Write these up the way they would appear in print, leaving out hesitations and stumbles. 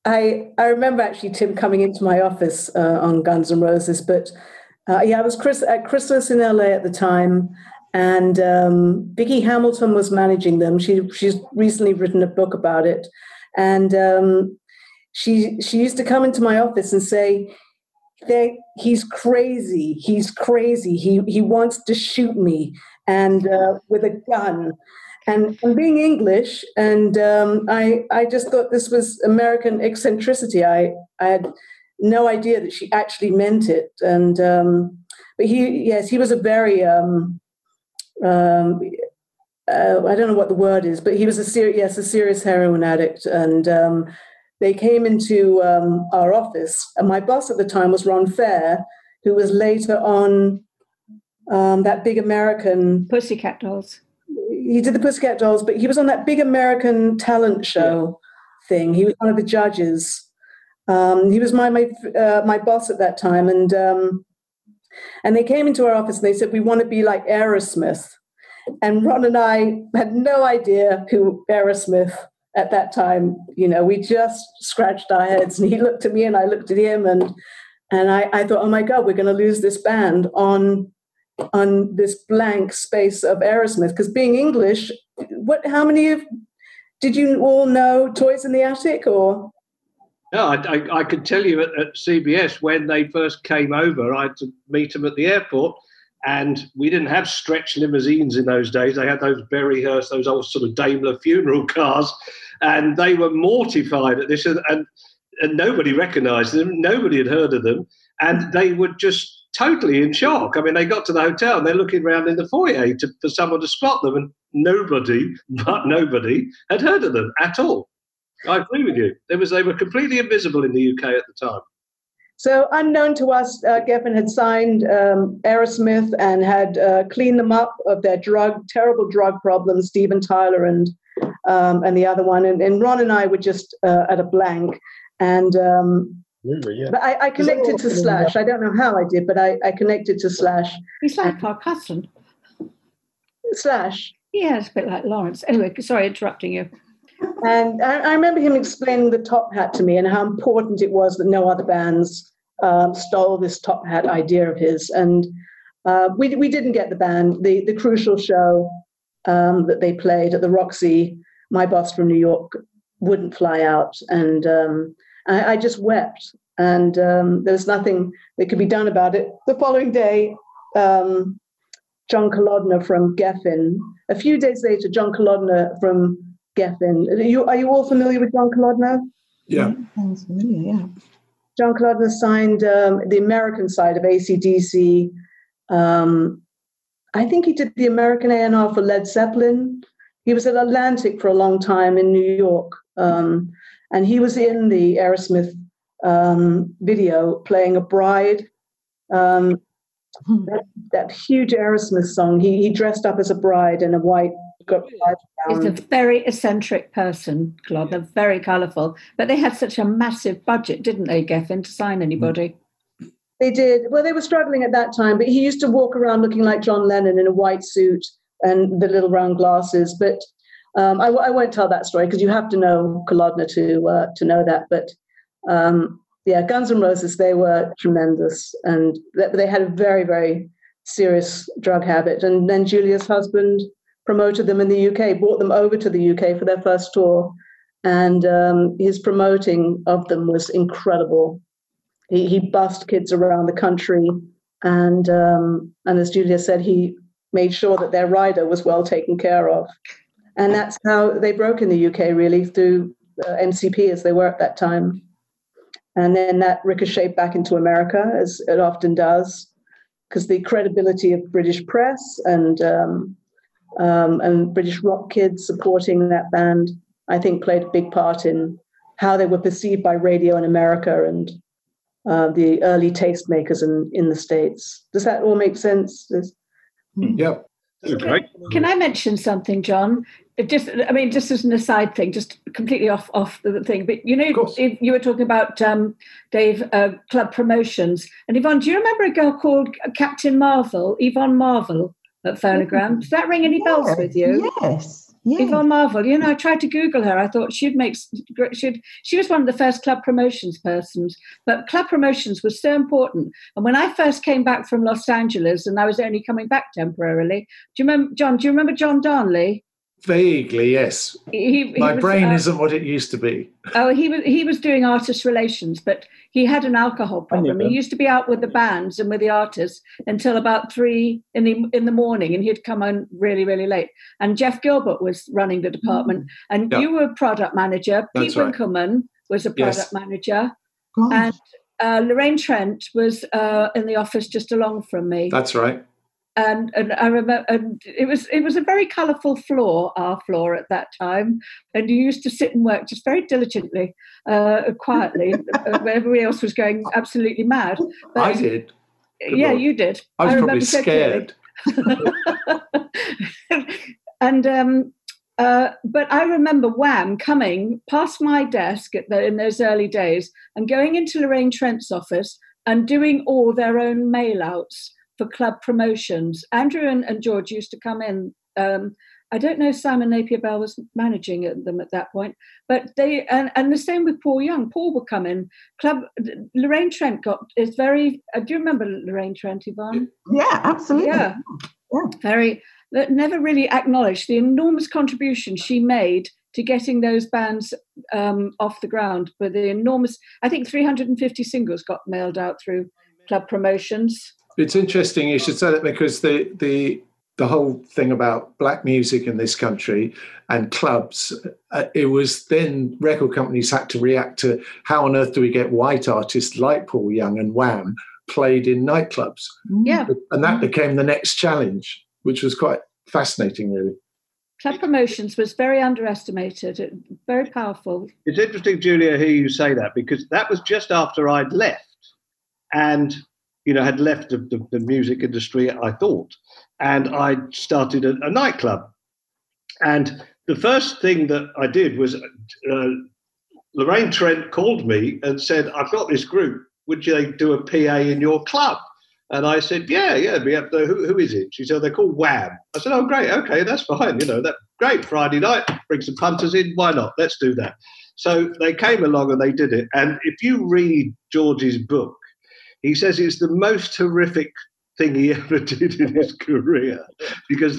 I remember actually Tim coming into my office on Guns N' Roses, but I was at Chrysalis in LA at the time, and Vicky Hamilton was managing them. She's recently written a book about it, and she used to come into my office and say, he's crazy. He wants to shoot me, and with a gun. And being English, and I just thought this was American eccentricity. I had no idea that she actually meant it. And but he was a very I don't know what the word is, but he was a serious heroin addict. And they came into our office, and my boss at the time was Ron Fair, who was later on that big American Pussycat Dolls. He did the Pussycat Dolls, but he was on that big American talent show thing. He was one of the judges. He was my boss at that time, and they came into our office and they said, "We want to be like Aerosmith." And Ron and I had no idea who Aerosmith at that time. We just scratched our heads, and he looked at me and I looked at him, and I thought, oh my God, we're going to lose this band on this blank space of Aerosmith. Because being English, how many did you all know Toys in the Attic? Or no, I could tell you at CBS when they first came over, I had to meet them at the airport, and we didn't have stretch limousines in those days. They had those Berryhurst, those old sort of Daimler funeral cars, and they were mortified at this, and nobody recognised them, nobody had heard of them, and they were just totally in shock. I mean, they got to the hotel and they're looking around in the foyer for someone to spot them, and nobody had heard of them at all. I agree with you. They were completely invisible in the UK at the time. So unknown to us, Geffen had signed Aerosmith and had cleaned them up of their terrible drug problems, Steven Tyler and the other one. And Ron and I were just at a blank. And but I connected to Slash. I don't know how I did, but I connected to Slash. He's like our cousin. Slash? Yeah, it's a bit like Lawrence. Anyway, sorry, interrupting you. And I remember him explaining the top hat to me and how important it was that no other bands stole this top hat idea of his. And we didn't get the band. The crucial show that they played at the Roxy, my boss from New York wouldn't fly out. And I just wept. And there was nothing that could be done about it. The following day, John Kolodner from Geffen. A few days later, John Kolodner from Geffen. Are you all familiar with John Kolodner? Yeah. Sounds familiar, yeah. John Kolodner signed the American side of AC/DC. I think he did the American A&R for Led Zeppelin. He was at Atlantic for a long time in New York. And he was in the Aerosmith video playing a bride. That huge Aerosmith song. He dressed up as a bride in a white. He's a very eccentric person, Kolodner, very colourful. But they had such a massive budget, didn't they, Geffen, to sign anybody? They did. Well, they were struggling at that time, but he used to walk around looking like John Lennon in a white suit and the little round glasses. But I won't tell that story because you have to know Kolodner to know that. But Guns N' Roses, they were tremendous, and they had a very, very serious drug habit. And then Julia's husband promoted them in the UK, brought them over to the UK for their first tour, and his promoting of them was incredible. He bussed kids around the country, and as Julia said, he made sure that their rider was well taken care of. And that's how they broke in the UK, really, through MCP as they were at that time. And then that ricocheted back into America, as it often does, because the credibility of British press and British rock kids supporting that band, I think, played a big part in how they were perceived by radio in America and the early tastemakers in the States. Does that all make sense? Yep. Okay. Can I mention something, John? Just as an aside thing, just completely off the thing. But you were talking about Dave club promotions. And Yvonne, do you remember a girl called Captain Marvel, Yvonne Marvel at Phonogram? Does that ring any bells with you? Yes. Yeah. Yvonne Marvel, I tried to Google her. I thought she was one of the first club promotions persons, but club promotions was so important. And when I first came back from Los Angeles, and I was only coming back temporarily, do you remember John Darnley? Vaguely, yes. My brain isn't what it used to be. Oh, he was doing artist relations, but he had an alcohol problem. He used to be out with the bands and with the artists until about 3 in the morning, and he'd come on really, really late. And Jeff Gilbert was running the department, and you were a product manager. Pete Winkleman was a product manager, and Lorraine Trent was in the office just along from me. That's right. And I remember, and it was a very colourful floor, our floor at that time. And you used to sit and work just very diligently, quietly, when everybody else was going absolutely mad. But, I did. Yeah, you did. I was probably scared. And but I remember Wham coming past my desk in those early days and going into Lorraine Trent's office and doing all their own mail-outs for club promotions. Andrew and George used to come in. I don't know if Simon Napier Bell was managing them at that point, but they and the same with Paul Young. Paul would come in. Lorraine Trent is very. Do you remember Lorraine Trent, Yvonne? Yeah, absolutely. Yeah. Very. Never really acknowledged the enormous contribution she made to getting those bands off the ground. But the enormous, I think 350 singles got mailed out through club promotions. It's interesting you should say that, because the whole thing about black music in this country and clubs, it was then record companies had to react to how on earth do we get white artists like Paul Young and Wham played in nightclubs. Yeah. And that became the next challenge, which was quite fascinating, really. Club promotions was very underestimated, very powerful. It's interesting, Julia, hear you say that, because that was just after I'd left and had left the music industry, I thought, and I started a nightclub. And the first thing that I did was Lorraine Trent called me and said, "I've got this group. Would you do a PA in your club?" And I said, yeah, we have who is it? She said, they're called Wham. I said, oh, great, okay, that's fine. That's great. Friday night, bring some punters in. Why not? Let's do that. So they came along and they did it. And if you read George's book, he says it's the most horrific thing he ever did in his career, because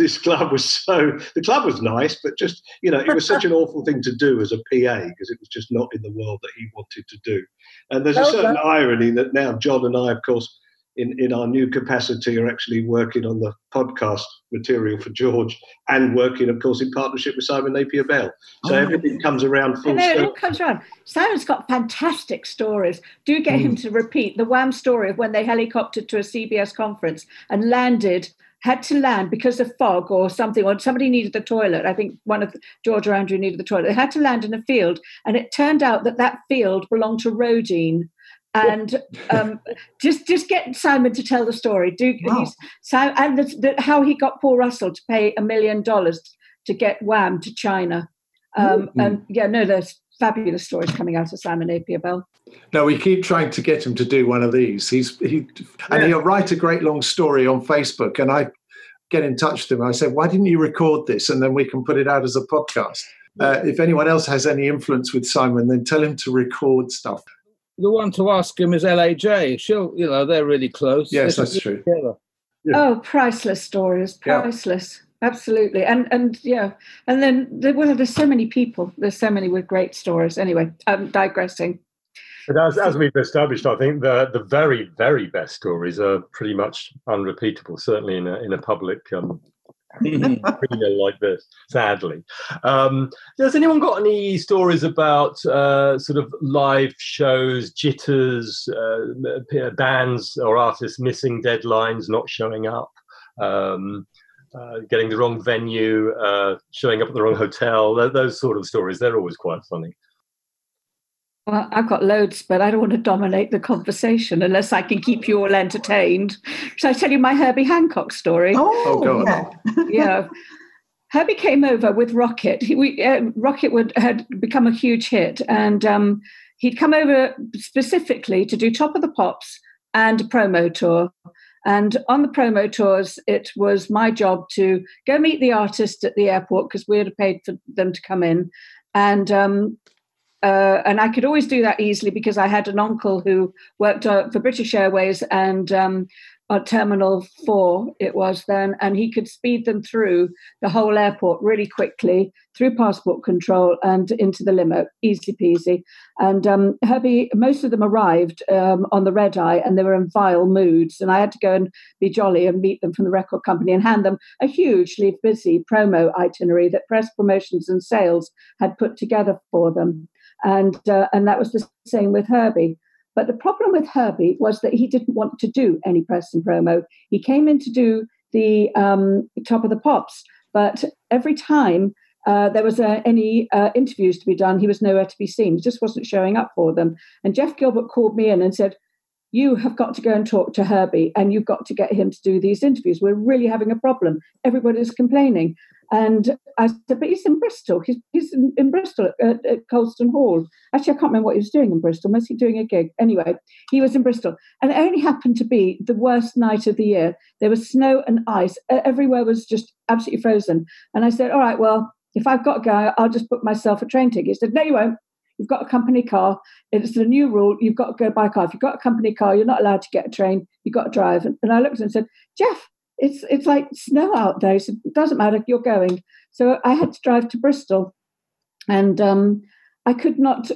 the club was nice, but just, it was such an awful thing to do as a PA, because it was just not in the world that he wanted to do. And there's a certain irony that now John and I, of course, in our new capacity, are actually working on the podcast material for George and working, of course, in partnership with Simon Napier Bell. So everything comes around full circle. It all comes around. Simon's got fantastic stories. Do get him to repeat the Wham story of when they helicoptered to a CBS conference and had to land because of fog or something, or somebody needed the toilet. I think George or Andrew needed the toilet. They had to land in a field, and it turned out that field belonged to Rodine. And just get Simon to tell the story. How he got Paul Russell to pay $1 million to get Wham to China. There's fabulous stories coming out of Simon Napier Bell. No, we keep trying to get him to do one of these. He'll write a great long story on Facebook, and I get in touch with him. I say, why didn't you record this, and then we can put it out as a podcast? If anyone else has any influence with Simon, then tell him to record stuff. The one to ask him is LAJ. They're really close. Yes, that's true. Yeah. Oh, priceless stories, priceless. Yeah. Absolutely. And then there's so many people. There's so many with great stories. Anyway, I'm digressing. But as we've established, I think the very, very best stories are pretty much unrepeatable, certainly in a public arena like this, sadly. Has anyone got any stories about sort of live shows, jitters, bands or artists missing deadlines, not showing up, getting the wrong venue, showing up at the wrong hotel? Those sort of stories, they're always quite funny. Well, I've got loads, but I don't want to dominate the conversation unless I can keep you all entertained. Shall I tell you my Herbie Hancock story? Oh God. Yeah. Herbie came over with Rocket. Rocket had become a huge hit, and he'd come over specifically to do Top of the Pops and a promo tour. And on the promo tours, it was my job to go meet the artist at the airport because we had paid for them to come in. And I could always do that easily because I had an uncle who worked for British Airways and on Terminal 4 it was then, and he could speed them through the whole airport really quickly, through passport control and into the limo, easy peasy. And Herbie, most of them arrived on the red eye and they were in vile moods, and I had to go and be jolly and meet them from the record company and hand them a hugely busy promo itinerary that Press Promotions and Sales had put together for them. And that was the same with Herbie. But the problem with Herbie was that he didn't want to do any press and promo. He came in to do the Top of the Pops, but every time there was any interviews to be done, he was nowhere to be seen. He just wasn't showing up for them. And Jeff Gilbert called me in and said, "You have got to go and talk to Herbie and you've got to get him to do these interviews. We're really having a problem. Everybody's complaining." And I said, "But he's in Bristol. He's in Bristol at Colston Hall." Actually, I can't remember what he was doing in Bristol. Was he doing a gig? Anyway, he was in Bristol. And it only happened to be the worst night of the year. There was snow and ice. Everywhere was just absolutely frozen. And I said, "All right, well, if I've got to go, I'll just book myself a train ticket." He said, "No, you won't. You've got a company car. It's the new rule. You've got to go by car. If you've got a company car, you're not allowed to get a train. You've got to drive." And I looked at him and said, "Jeff, it's like snow out there." He said, "It doesn't matter. You're going." So I had to drive to Bristol. And I could not,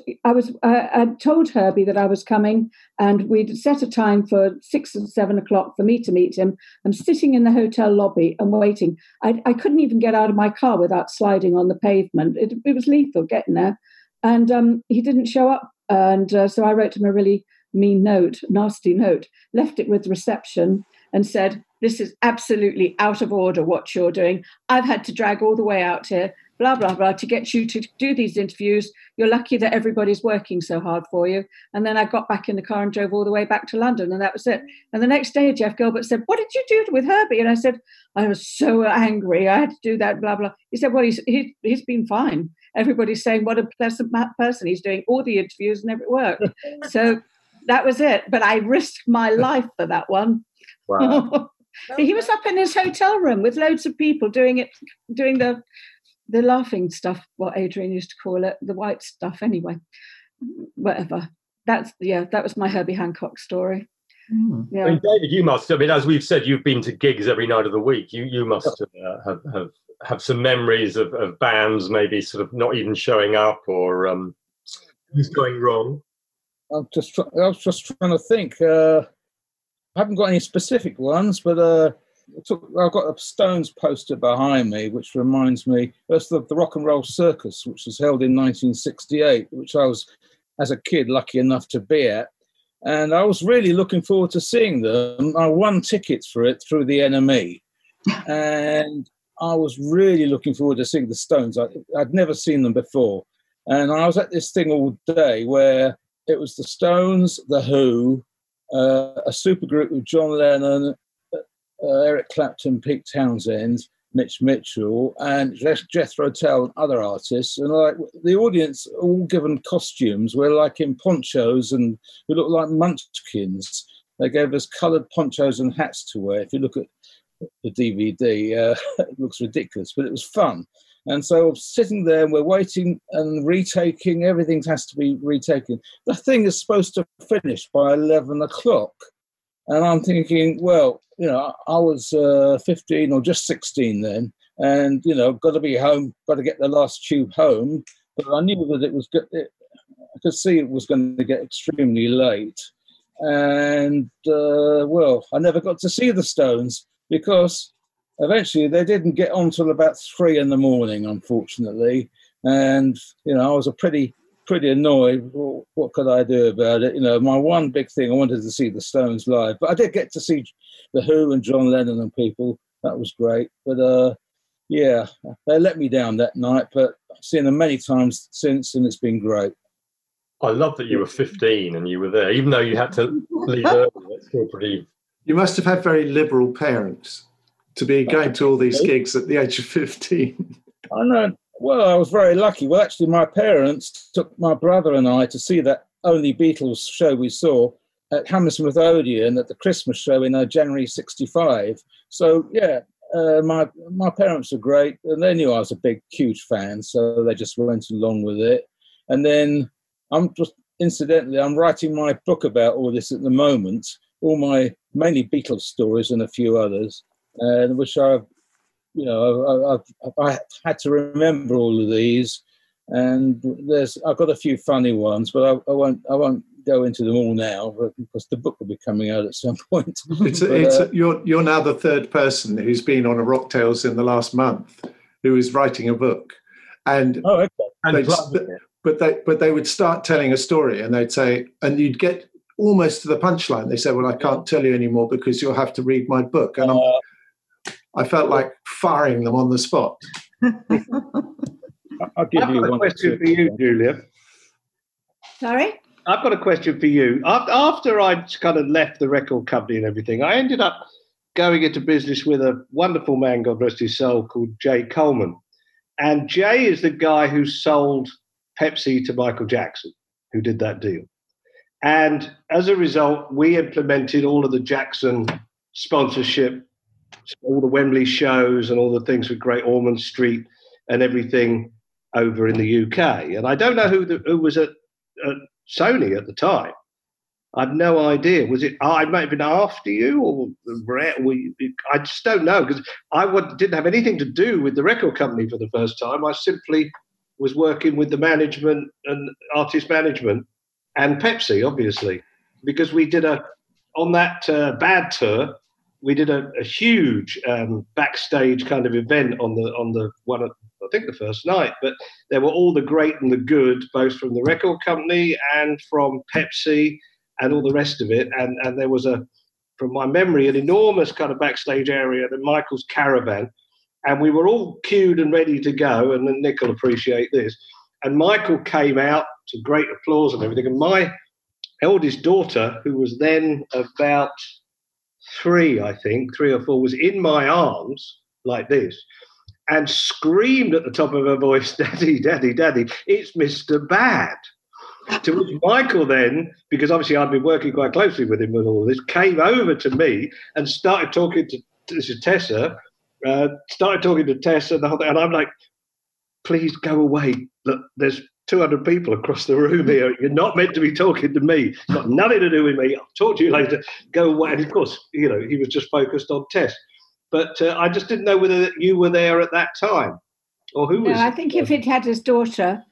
I told Herbie that I was coming, and we'd set a time for 6 or 7 o'clock for me to meet him. I'm sitting in the hotel lobby and waiting. I couldn't even get out of my car without sliding on the pavement. It was lethal getting there. And he didn't show up. And so I wrote him a really mean note, nasty note, left it with reception and said, "This is absolutely out of order what you're doing. I've had to drag all the way out here, blah, blah, blah, to get you to do these interviews. You're lucky that everybody's working so hard for you." And then I got back in the car and drove all the way back to London, and that was it. And the next day, Jeff Gilbert said, "What did you do with Herbie?" And I said, "I was so angry. I had to do that, blah, blah." He said, "Well, he's been fine. Everybody's saying what a pleasant person. He's doing all the interviews and it worked." So that was it. But I risked my life for that one. Wow. He was up in his hotel room with loads of people doing the laughing stuff, what Adrian used to call it, the white stuff anyway. Whatever. That was my Herbie Hancock story. Yeah. I mean, David, you must, as we've said, you've been to gigs every night of the week. You must have some memories of bands maybe sort of not even showing up or things going wrong. I was just trying to think. I haven't got any specific ones, but I've got a Stones poster behind me, which reminds me, that's the Rock and Roll Circus, which was held in 1968, which I was, as a kid, lucky enough to be at. And I was really looking forward to seeing them. I won tickets for it through the NME. And I was really looking forward to seeing the Stones. I'd never seen them before. And I was at this thing all day where it was the Stones, the Who, a supergroup with John Lennon, Eric Clapton, Pete Townsend, Mitch Mitchell, and Jethro Tull and other artists. And like the audience, all given costumes, we're like in ponchos and we look like munchkins. They gave us coloured ponchos and hats to wear. If you look at the DVD, it looks ridiculous, but it was fun. And so sitting there, and we're waiting and retaking. Everything has to be retaken. The thing is supposed to finish by 11 o'clock. And I'm thinking, well, I was 15 or just 16 then. And, got to be home, got to get the last tube home. But I knew that it was good. I could see it was going to get extremely late. And, I never got to see the Stones because eventually they didn't get on till about 3 a.m, unfortunately. And, I was pretty annoyed. Well, what could I do about it? My one big thing, I wanted to see the Stones live. But I did get to see the Who and John Lennon and people. That was great. But, they let me down that night. But I've seen them many times since, and it's been great. I love that you were 15 and you were there, even though you had to leave early. That's still pretty... You must have had very liberal parents to be going to all these gigs at the age of 15. I know. Well, I was very lucky. Well, actually, my parents took my brother and I to see that only Beatles show we saw at Hammersmith Odeon at the Christmas show in January '65. So yeah, my parents were great, and they knew I was a big, huge fan, so they just went along with it. And then I'm writing my book about all this at the moment, all my mainly Beatles stories and a few others, which I've had to remember all of these. And I've got a few funny ones, but I won't go into them all now, because the book will be coming out at some point. You're now the third person who's been on a Rock Tales in the last month who is writing a book, and but they would start telling a story, and they'd say, and you'd get almost to the punchline. They said, "Well, I can't tell you anymore because you'll have to read my book," and I felt like firing them on the spot. I'll give you one question for you, Julia. Sorry? I've got a question for you. After I'd kind of left the record company and everything, I ended up going into business with a wonderful man, God rest his soul, called Jay Coleman. And Jay is the guy who sold Pepsi to Michael Jackson, who did that deal. And as a result, we implemented all of the Jackson sponsorship, all the Wembley shows and all the things with Great Ormond Street and everything over in the UK. And I don't know who was at Sony at the time. I've no idea. Was it? I might have been after you, or I just don't know, because I didn't have anything to do with the record company for the first time. I simply was working with the management and artist management and Pepsi, obviously, because we did on that Bad tour, we did a huge backstage kind of event on the one. I think the first night, but there were all the great and the good, both from the record company and from Pepsi and all the rest of it. And there was from my memory, an enormous kind of backstage area, the Michael's Caravan. And we were all queued and ready to go. And then Nick will appreciate this. And Michael came out to great applause and everything. And my eldest daughter, who was then about 3 or 4, was in my arms like this, and screamed at the top of her voice, "Daddy, Daddy, Daddy, it's Mr. Bad." To which Michael then, because obviously I'd been working quite closely with him with all this, came over to me and started talking to Tessa, and the whole thing. And I'm like, "Please go away. Look, there's 200 people across the room here. You're not meant to be talking to me. It's got nothing to do with me. I'll talk to you later. Go away." And of course, he was just focused on Tess. But I just didn't know whether you were there at that time, or who was. No, I think if he'd had his daughter,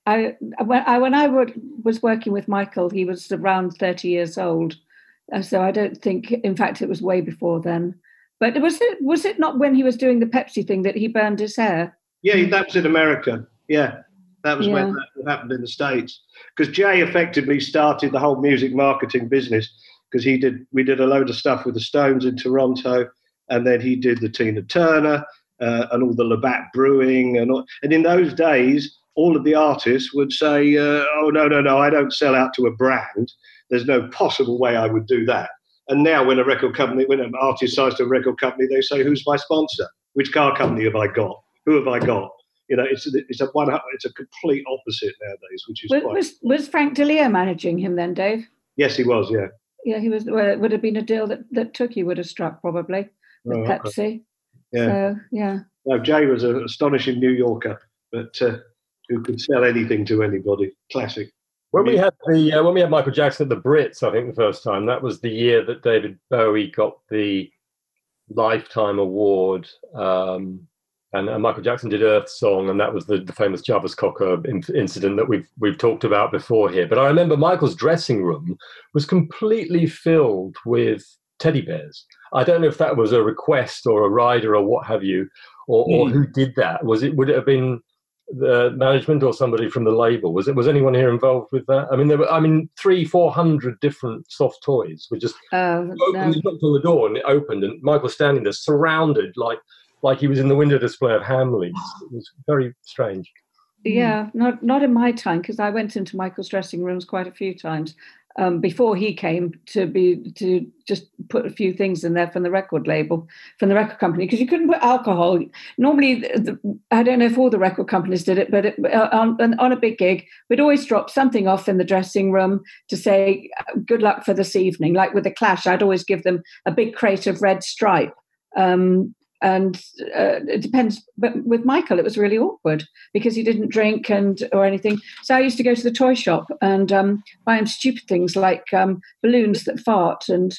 when I was working with Michael, he was around 30 years old, so I don't think. In fact, it was way before then. But was it not when he was doing the Pepsi thing that he burned his hair? Yeah, that was in America. Yeah, that was when that happened in the States. Because Jay effectively started the whole music marketing business, because we did a load of stuff with the Stones in Toronto. And then he did the Tina Turner and all the Labatt Brewing. And in those days, all of the artists would say, "Oh, no, I don't sell out to a brand. There's no possible way I would do that." And now when an artist signs to a record company, they say, "Who's my sponsor? Which car company have I got? Who have I got?" It's a complete opposite nowadays, which is Was Frank DeLeo managing him then, Dave? Yes, he was, yeah. Yeah, he was. Well, it would have been a deal that Tookie would have struck probably. With Pepsi. Yeah. So, yeah. No, Jay was an astonishing New Yorker, but who could sell anything to anybody. Classic. When we had Michael Jackson at the Brits, I think the first time, that was the year that David Bowie got the Lifetime Award, and Michael Jackson did Earth Song, and that was the famous Jarvis Cocker incident that we've talked about before here. But I remember Michael's dressing room was completely filled with teddy bears. I don't know if that was a request or a rider or what have you, or who did that. Would it have been the management or somebody from the label? Was anyone here involved with that? I mean, there were 300-400 different soft toys. We just opened, he knocked on the door and it opened, and Michael standing there surrounded like he was in the window display of Hamleys. It was very strange. Yeah, not in my time, because I went into Michael's dressing rooms quite a few times. before he came to just put a few things in there from the record label, from the record company, because you couldn't put alcohol. Normally, I don't know if all the record companies did it, but on a big gig, we'd always drop something off in the dressing room to say good luck for this evening. Like with the Clash, I'd always give them a big crate of Red Stripe. And it depends. But with Michael, it was really awkward because he didn't drink or anything. So I used to go to the toy shop and buy him stupid things like balloons that fart and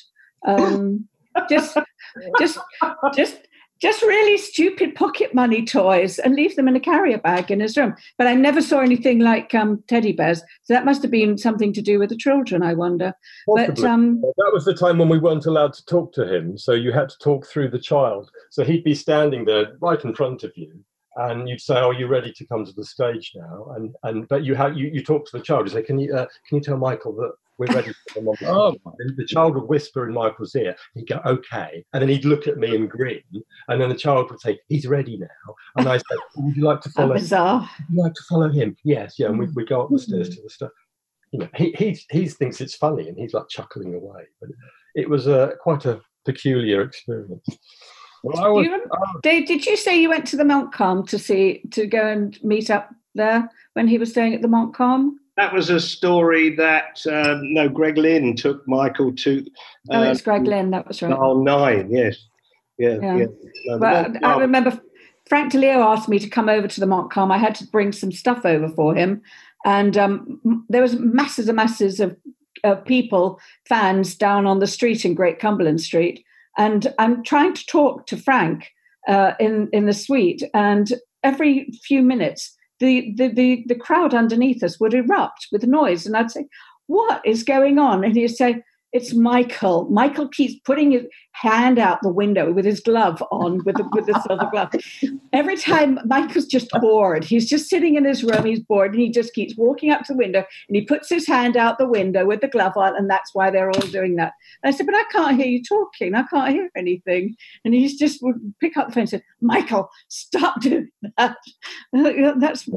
just really stupid pocket money toys and leave them in a carrier bag in his room. But I never saw anything like teddy bears. So that must have been something to do with the children, I wonder. Possibly. But that was the time when we weren't allowed to talk to him. So you had to talk through the child. So he'd be standing there right in front of you. And you'd say, "Oh, are you ready to come to the stage now?" But you talk to the child. You say, "Can you tell Michael that we're ready for them on the stage?" And the child would whisper in Michael's ear. He'd go, "Okay," and then he'd look at me and grin. And then the child would say, "He's ready now." And I said, "Would you like to follow? Bizarre. Would you like to follow him?" "Yes, yeah." And we go up the stairs to the stuff. You know, he thinks it's funny, and he's like chuckling away. But it was quite a peculiar experience. Well, Dave, did you say you went to the Montcalm to go and meet up there when he was staying at the Montcalm? That was a story that Greg Lynn took Michael to. It's Greg Lynn. That was right. Oh, 9, yes, yeah. Well, I remember Frank DeLeo asked me to come over to the Montcalm. I had to bring some stuff over for him, and there was masses and masses of people, fans down on the street in Great Cumberland Street. And I'm trying to talk to Frank in the suite, and every few minutes, the crowd underneath us would erupt with noise, and I'd say, "What is going on?" And he'd say, "It's Michael. Michael keeps putting his hand out the window with his glove on, with the silver glove." Every time Michael's just bored. He's just sitting in his room, he's bored, and he just keeps walking up to the window, and he puts his hand out the window with the glove on, and that's why they're all doing that. And I said, "But I can't hear you talking. I can't hear anything." And he just would pick up the phone and say, "Michael, stop doing that." That's.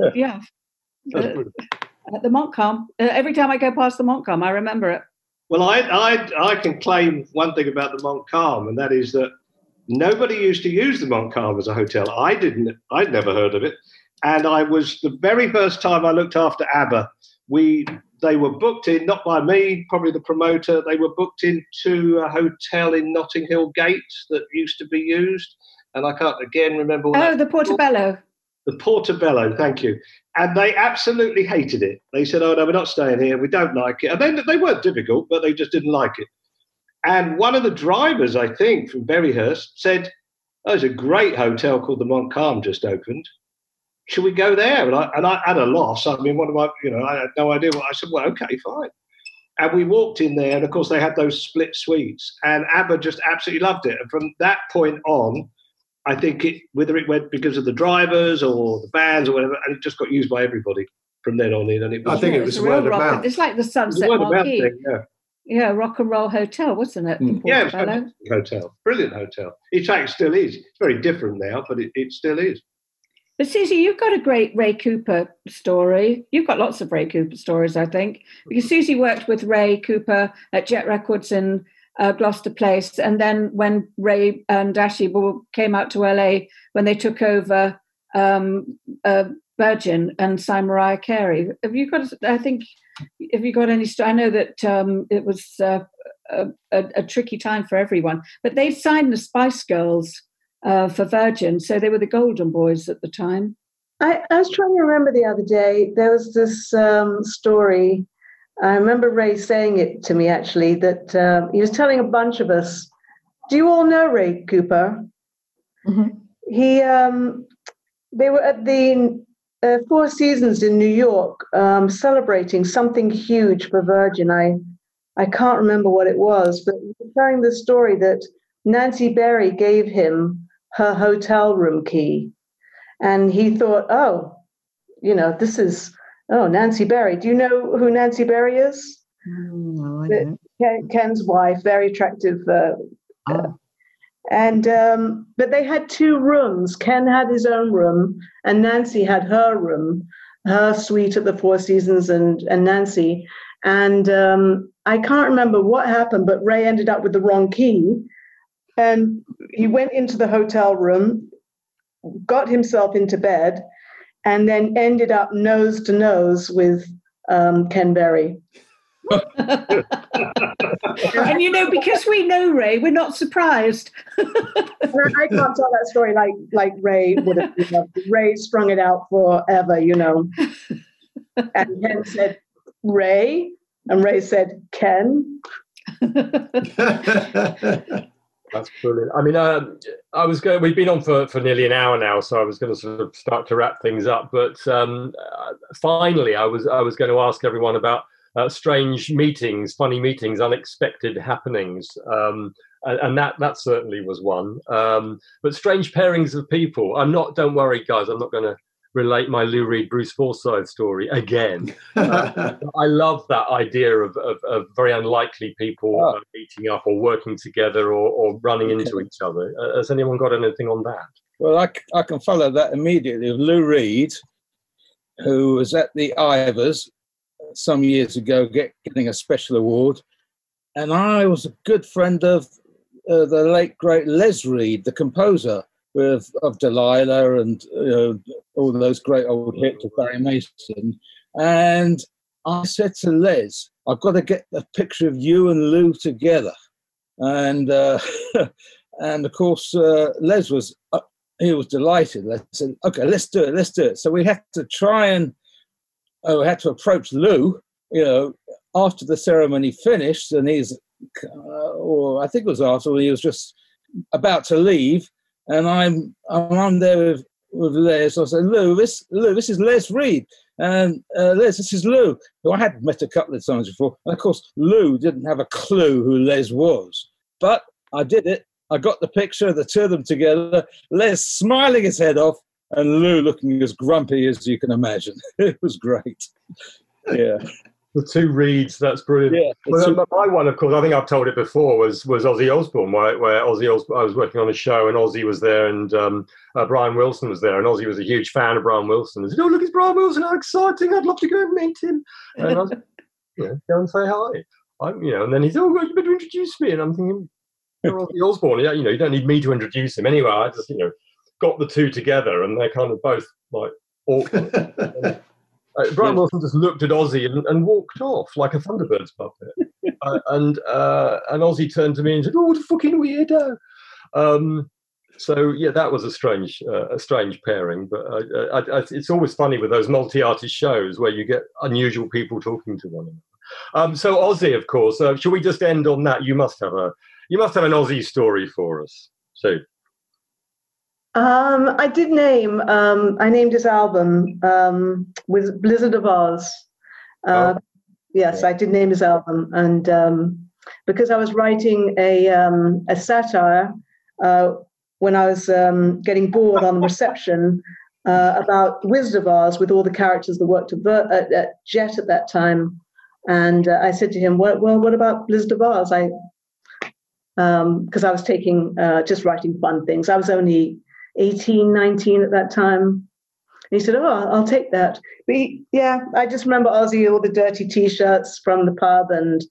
At the Montcalm. Every time I go past the Montcalm, I remember it. Well, I can claim one thing about the Montcalm, and that is that nobody used to use the Montcalm as a hotel. I'd never heard of it. And I was, the very first time I looked after ABBA, they were booked in, not by me, probably the promoter, they were booked into a hotel in Notting Hill Gate that used to be used. And I can't again remember what the Portobello. The Portobello, thank you. And they absolutely hated it. They said, "Oh, no, we're not staying here. We don't like it." And then they weren't difficult, but they just didn't like it. And one of the drivers, I think, from Berryhurst said, "Oh, there's a great hotel called the Montcalm just opened. Should we go there?" And I had a loss. I mean, I had no idea what. I said, "Well, okay, fine." And we walked in there, and of course they had those split suites. And ABBA just absolutely loved it. And from that point on, I think whether it went because of the drivers or the bands or whatever, and it just got used by everybody from then on in. And it was, I think it was word of mouth. It's like the Sunset Marquee. Yeah, Rock and Roll Hotel, wasn't it? Yeah, it was a hotel. Brilliant hotel. In fact, it still is. It's very different now, but it still is. But Susie, you've got a great Ray Cooper story. You've got lots of Ray Cooper stories, I think, because Susie worked with Ray Cooper at Jet Records in Gloucester Place, and then when Ray and Ashley came out to LA when they took over Virgin and signed Mariah Carey. Have you got any story? I know that it was a tricky time for everyone, but they signed the Spice Girls for Virgin, so they were the Golden Boys at the time. I was trying to remember the other day, there was this story. I remember Ray saying it to me, actually, that he was telling a bunch of us, do you all know Ray Cooper? Mm-hmm. They were at the Four Seasons in New York celebrating something huge for Virgin. I can't remember what it was, but he was telling the story that Nancy Berry gave him her hotel room key. And he thought, this is... Oh, Nancy Berry. Do you know who Nancy Berry is? No, I don't. Ken's wife, very attractive. But they had two rooms. Ken had his own room, and Nancy had her room, her suite at the Four Seasons, and Nancy. And I can't remember what happened, but Ray ended up with the wrong key. And he went into the hotel room, got himself into bed, and then ended up nose to nose with Ken Berry. And because we know Ray, we're not surprised. I can't tell that story like Ray would have. Ray strung it out forever, And Ken said, Ray, and Ray said, Ken. That's brilliant. I mean, we've been on for nearly an hour now, so I was going to sort of start to wrap things up. But finally, I was going to ask everyone about strange meetings, funny meetings, unexpected happenings. And that certainly was one. But strange pairings of people. Don't worry, guys, I'm not going to relate my Lou Reed, Bruce Forsyth story again. I love that idea of very unlikely people meeting up or working together or running into each other. Has anyone got anything on that? Well, I can follow that immediately. Lou Reed, who was at the Ivors some years ago getting a special award, and I was a good friend of the late great Les Reed, the composer of Delilah and all those great old hits of Barry Mason. And I said to Les, I've got to get a picture of you and Lou together. And and of course Les was he was delighted. Les said, okay, let's do it. So we had to try and we had to approach Lou, after the ceremony finished, and he's or I think it was after, he was just about to leave. And I'm there with Les. I said, Lou, this is Les Reed. And Les, this is Lou, who I had met a couple of times before. And of course, Lou didn't have a clue who Les was. But I did it. I got the picture of the two of them together, Les smiling his head off, and Lou looking as grumpy as you can imagine. It was great. Yeah. The two Reeds, that's brilliant. Yeah, well, my one, of course, I think I've told it before, was Ozzy Osbourne, where Ozzy Osbourne, I was working on a show and Ozzy was there and Brian Wilson was there, and Ozzy was a huge fan of Brian Wilson. He said, oh, look, it's Brian Wilson, how exciting, I'd love to go and meet him. And I was like, go and say hi. And then he said, oh, well, you better introduce me. And I'm thinking, you're Ozzy Osbourne, you don't need me to introduce him. Anyway, I just, got the two together and they're kind of both like awkward. Brian Wilson just looked at Ozzy and walked off like a Thunderbirds puppet. And Ozzy turned to me and said, oh, what a fucking weirdo. So, yeah, that was a strange pairing. But it's always funny with those multi-artist shows where you get unusual people talking to one another. So Ozzy, of course, should we just end on that? You must have an Ozzy story for us, Sue. I did name. I named his album with Blizzard of Oz. Yes, I did name his album, and because I was writing a satire when I was getting bored on the reception about Wizard of Oz with all the characters that worked at Jet at that time, and I said to him, "Well, what about Blizzard of Oz?" Because I was just writing fun things. I was only 18, 19 at that time. And he said, oh, I'll take that. But I just remember Ozzy, all the dirty T-shirts from the pub, and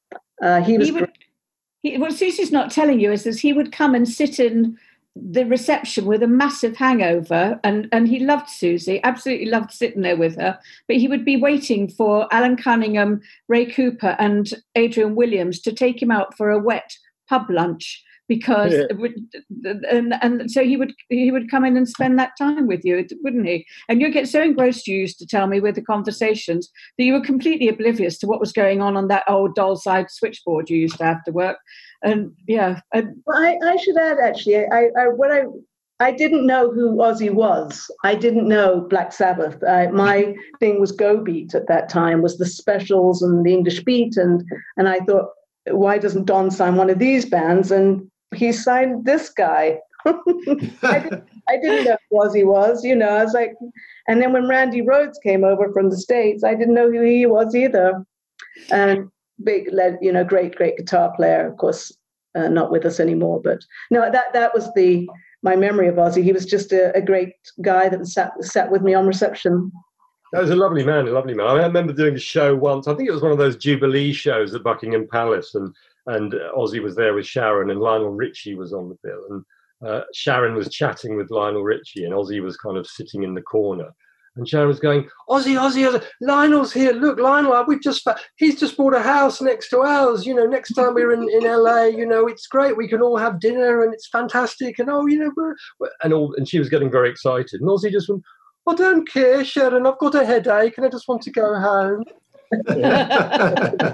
what Susie's not telling you is he would come and sit in the reception with a massive hangover, and he loved Susie, absolutely loved sitting there with her, but he would be waiting for Alan Cunningham, Ray Cooper and Adrian Williams to take him out for a wet pub lunch, because and so he would come in and spend that time with you, wouldn't he? And you'd get so engrossed, you used to tell me, with the conversations, that you were completely oblivious to what was going on that old doll-side switchboard you used to have to work. And I should add, actually, I didn't know who Ozzy was. I didn't know Black Sabbath. My thing was Go Beat at that time, was the Specials and the English Beat, and I thought, why doesn't Don sign one of these bands? And he signed this guy. I didn't know who Ozzy was, I was like, and then when Randy Rhoads came over from the States, I didn't know who he was either. And big, great guitar player, of course, not with us anymore. But no, that was my memory of Ozzy. He was just a great guy that sat with me on reception. That was a lovely man, a lovely man. I remember doing a show once. I think it was one of those Jubilee shows at Buckingham Palace, and Ozzy was there with Sharon, and Lionel Richie was on the bill. And Sharon was chatting with Lionel Richie, and Ozzy was kind of sitting in the corner. And Sharon was going, Ozzy, Lionel's here. Look, Lionel, he's just bought a house next to ours. You know, next time we're in LA, you know, it's great. We can all have dinner and it's fantastic. And, and she was getting very excited. And Ozzy just went, I don't care, Sharon, I've got a headache and I just want to go home. That's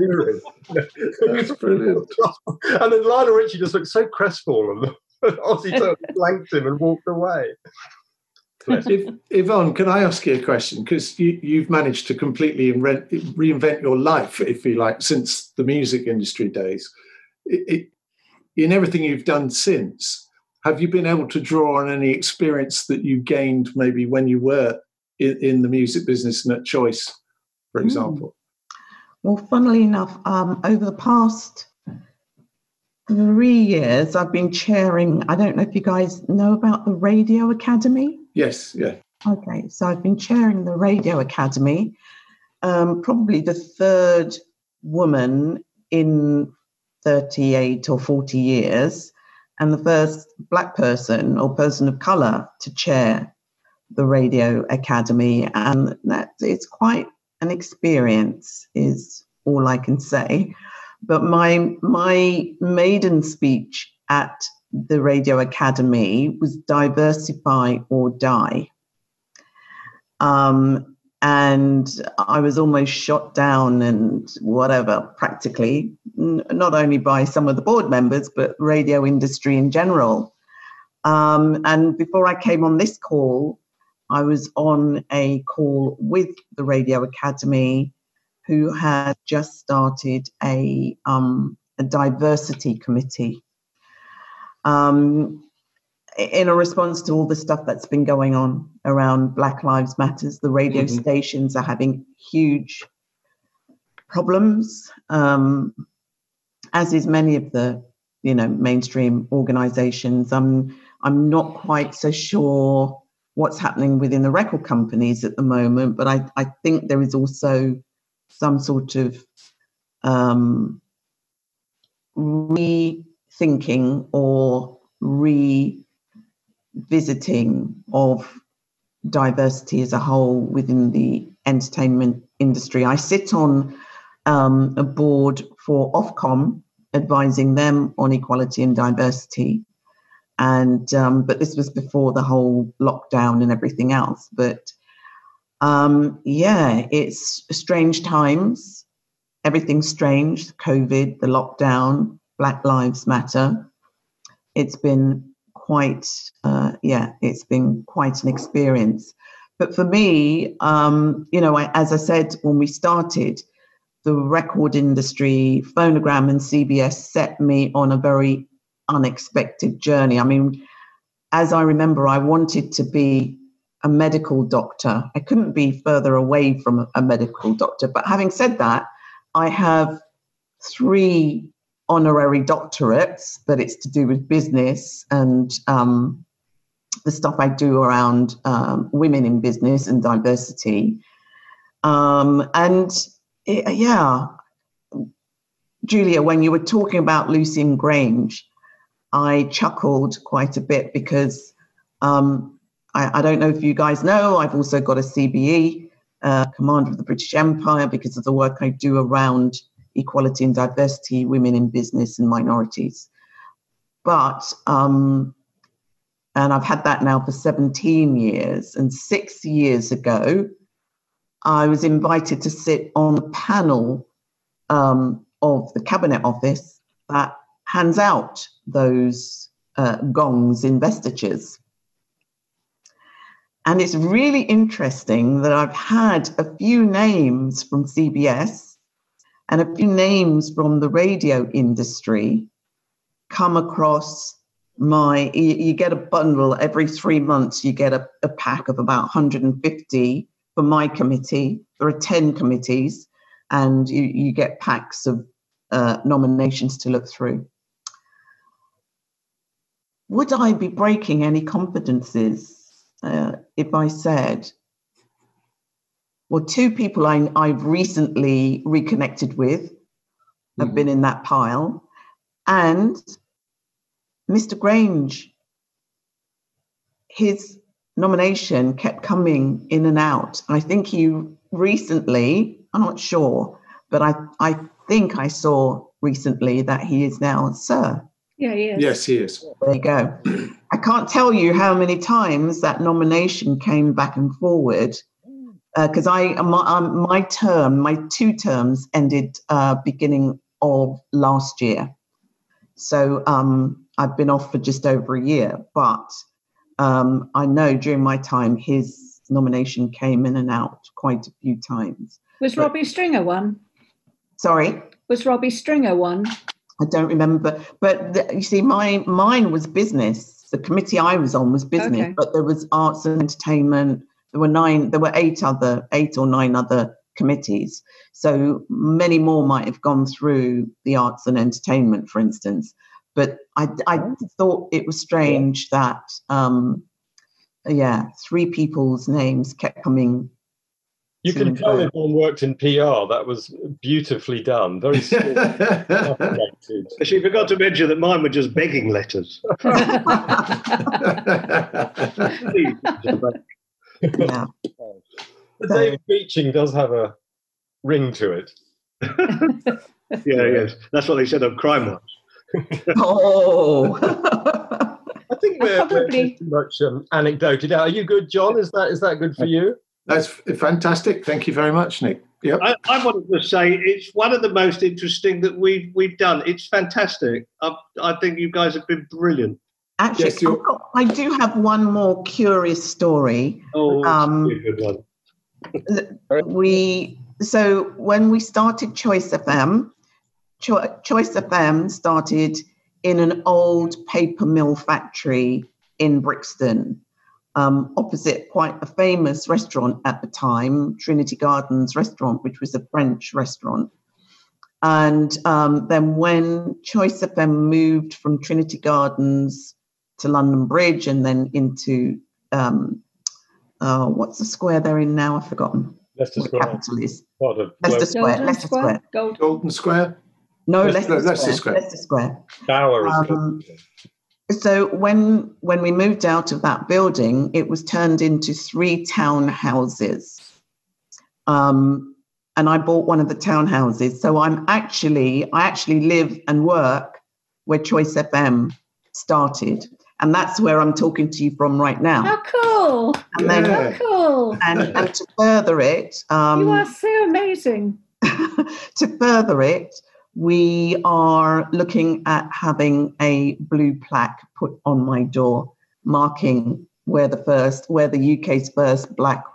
brilliant. And then Lionel Richie just looked so crestfallen. Ozzy blanked him and walked away. Yvonne, can I ask you a question? Because you've managed to completely reinvent your life, if you like, since the music industry days. In everything you've done since, have you been able to draw on any experience that you gained maybe when you were in the music business and at Choice, for example? Well, funnily enough, over the past 3 years, I've been chairing, I don't know if you guys know about the Radio Academy. Yes, yeah. Okay, so I've been chairing the Radio Academy, probably the third woman in 38 or 40 years, and the first Black person or person of colour to chair the Radio Academy. And it's quite an experience, is all I can say. But my maiden speech at the Radio Academy was diversify or die. And I was almost shot down and whatever, practically, not only by some of the board members, but radio industry in general. And before I came on this call, I was on a call with the Radio Academy, who had just started a diversity committee in a response to all the stuff that's been going on around Black Lives Matters. The radio stations are having huge problems, as is many of the mainstream organizations. I'm not quite so sure what's happening within the record companies at the moment, but I think there is also some sort of rethinking or revisiting of diversity as a whole within the entertainment industry. I sit on a board for Ofcom, advising them on equality and diversity. And but this was before the whole lockdown and everything else. But it's strange times. Everything's strange. COVID, the lockdown, Black Lives Matter. It's been quite an experience. But for me, as I said when we started, the record industry, Phonogram and CBS set me on a very unexpected journey. I mean, as I remember, I wanted to be a medical doctor. I couldn't be further away from a medical doctor. But having said that, I have 3 honorary doctorates, but it's to do with business and the stuff I do around women in business and diversity. Julia, when you were talking about Lucian Grange, I chuckled quite a bit because I don't know if you guys know, I've also got a CBE, Commander of the British Empire, because of the work I do around equality and diversity, women in business and minorities. But, and I've had that now for 17 years, and 6 years ago, I was invited to sit on a panel of the Cabinet Office that hands out those gongs, investitures. And it's really interesting that I've had a few names from CBS and a few names from the radio industry come across you get a bundle every 3 months, you get a pack of about 150 for my committee. There are 10 committees, and you get packs of nominations to look through. Would I be breaking any confidences if I said well, two people I've recently reconnected with have been in that pile. And Mr. Grange, his nomination kept coming in and out. I think he recently, I'm not sure, but I think I saw recently that he is now Sir. Yeah, he is. Yes, he is. There you go. I can't tell you how many times that nomination came back and forward, because my 2 terms ended beginning of last year. So I've been off for just over a year, but I know during my time his nomination came in and out quite a few times. Was Robbie Stringer one? Sorry? Was Robbie Stringer one? I don't remember, but you see, mine was business. The committee I was on was business, okay. But there was arts and entertainment. There were 8 or 9 other committees. So many more might have gone through the arts and entertainment, for instance. But I thought it was strange that, 3 people's names kept coming. You can tell if one worked in PR. That was beautifully done. Very small. She forgot to mention that mine were just begging letters. Yeah. The David Beeching does have a ring to it. Yes. That's what they said on Crime Watch. Oh. I think we're pretty much anecdoted out. Are you good, John? Is that good for you? That's fantastic. Thank you very much, Nick. Yep. I wanted to say it's one of the most interesting that we've done. It's fantastic. I think you guys have been brilliant. Actually, yes, I do have one more curious story. Oh, a good one. So when we started Choice FM, Choice FM started in an old paper mill factory in Brixton. Opposite quite a famous restaurant at the time, Trinity Gardens restaurant, which was a French restaurant. And then when Choice FM moved from Trinity Gardens to London Bridge and then into, what's the square they're in now? I've forgotten. Leicester Square. The capital is. Leicester Square. Golden Square? No, Leicester Square. Bower. So when we moved out of that building, it was turned into 3 townhouses. And I bought one of the townhouses. So I actually live and work where Choice FM started. And that's where I'm talking to you from right now. How cool. How cool. And to further it. You are so amazing. To further it, we are looking at having a blue plaque put on my door, marking where the UK's first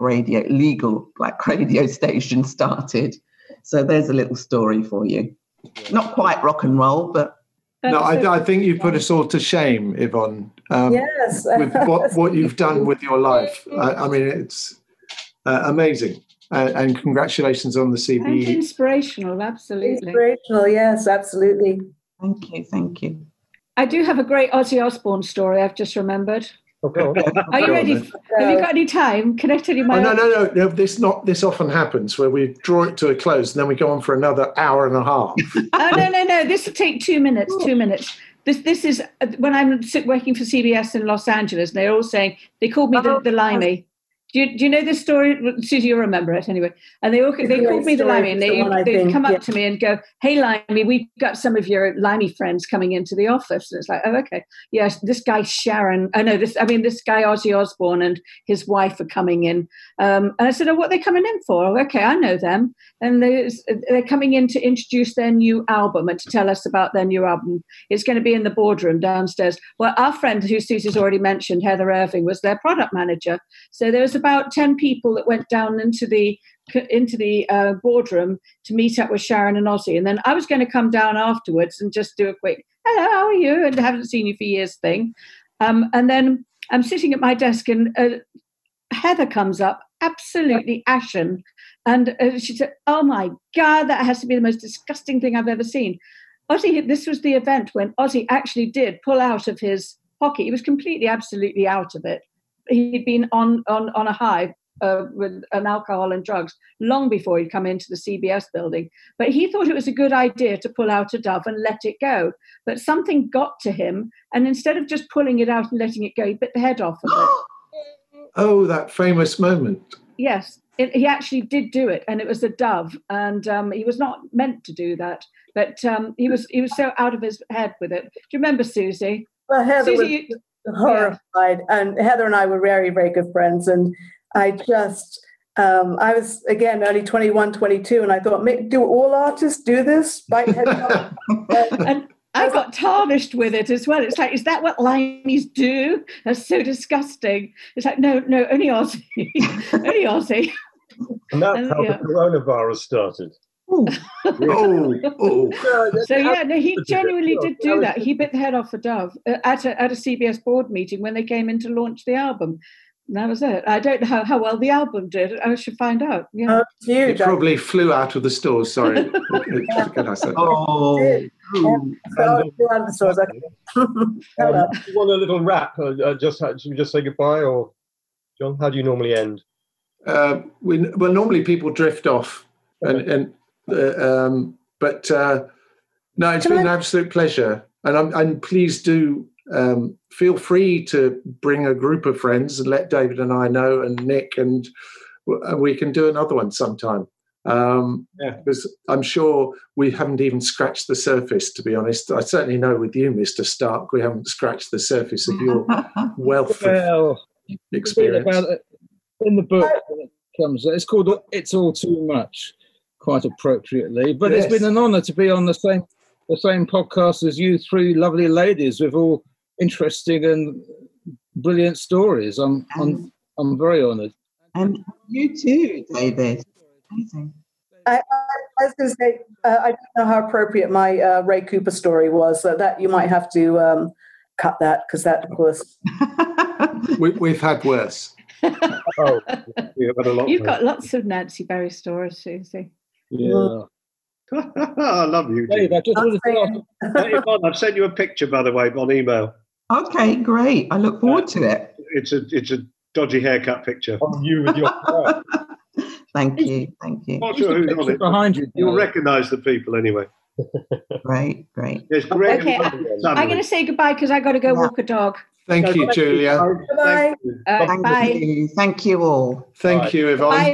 legal black radio station started. So there's a little story for you. Not quite rock and roll, but no, I think you put us all to shame, Yvonne. Yes, with what you've done with your life. I mean, it's amazing. And congratulations on the CBE. And inspirational, absolutely. Inspirational, yes, absolutely. Thank you. I do have a great Ozzy Osbourne story I've just remembered. Okay. Are you ready? Have you got any time? Can I tell you my... No. This often happens where we draw it to a close and then we go on for another hour and a half. No. This will take 2 minutes. 2 minutes. This is when I'm working for CBS in Los Angeles. And they're all saying, they called me the Limey. Do you know this story? Susie, you'll remember it anyway. And they called me the Limey, and they'd come up to me and go, "Hey, Limey, we've got some of your Limey friends coming into the office." And it's like, "Oh, okay. Yes, this guy Sharon. This guy Ozzy Osbourne and his wife are coming in." And I said, "Oh, what are they coming in for?" "Oh, okay, I know them. And they're coming in to introduce their new album and to tell us about their new album. It's going to be in the boardroom downstairs." Well, our friend, who Susie's already mentioned, Heather Irving, was their product manager. So there was about 10 people that went down into the boardroom to meet up with Sharon and Ozzy. And then I was going to come down afterwards and just do a quick, "Hello, how are you?" and haven't seen you for years thing. And then I'm sitting at my desk and Heather comes up, absolutely ashen. And she said, "Oh my God, that has to be the most disgusting thing I've ever seen." Ozzy, this was the event when Ozzy actually did pull out of his pocket. He was completely, absolutely out of it. He'd been on a high with an alcohol and drugs long before he'd come into the CBS building. But he thought it was a good idea to pull out a dove and let it go. But something got to him, and instead of just pulling it out and letting it go, he bit the head off of it. Oh, that famous moment. Yes, he actually did do it, and it was a dove, and he was not meant to do that. But he was so out of his head with it. Do you remember, Susie? Well, Heather Susie, was horrified, and Heather and I were very, very good friends. And I just, I was, again, only 21, 22, and I thought, do all artists do this? Bite heads off? And I got tarnished with it as well. It's like, is that what limeys do? That's so disgusting. It's like, no, only Aussie. Only Aussie. And that's how the coronavirus started. Oh. So no, he genuinely did do that. He bit the head off a dove at a CBS board meeting when they came in to launch the album. And that was it. I don't know how well the album did. I should find out. Yeah. It probably flew out of the stores. Sorry. Oh. You want a little rap? Should we just say goodbye, or John? How do you normally end? Normally people drift off, but no, it's been an absolute pleasure, and please do feel free to bring a group of friends and let David and I know, and Nick, and we can do another one sometime. Because I'm sure we haven't even scratched the surface, to be honest. I certainly know with you, Mr. Stark, we haven't scratched the surface of your wealth of experience. About it in the book, when it comes, it's called "It's All Too Much," quite appropriately. But It's been an honour to be on the same podcast as you three lovely ladies with all interesting and brilliant stories. I'm very honoured. And you too, David. Amazing. I was going to say, I don't know how appropriate my Ray Cooper story was. So that you might have to cut that, because that, of course, we've had worse. Oh, we've had a lot. You've got lots of Nancy Berry stories, Susie. Yeah. I love you. Dave, I've sent you a picture, by the way, on email. Okay, great. I look forward to it. It's a dodgy haircut picture. Of you with your Thank you. Not sure who's on it. Behind you. You'll recognise the people anyway. Great. There's Greg. Okay, I'm going to say goodbye because I got to go walk a dog. Thank you, Julia. bye. Thank you all. Thank you, Yvonne. Bye.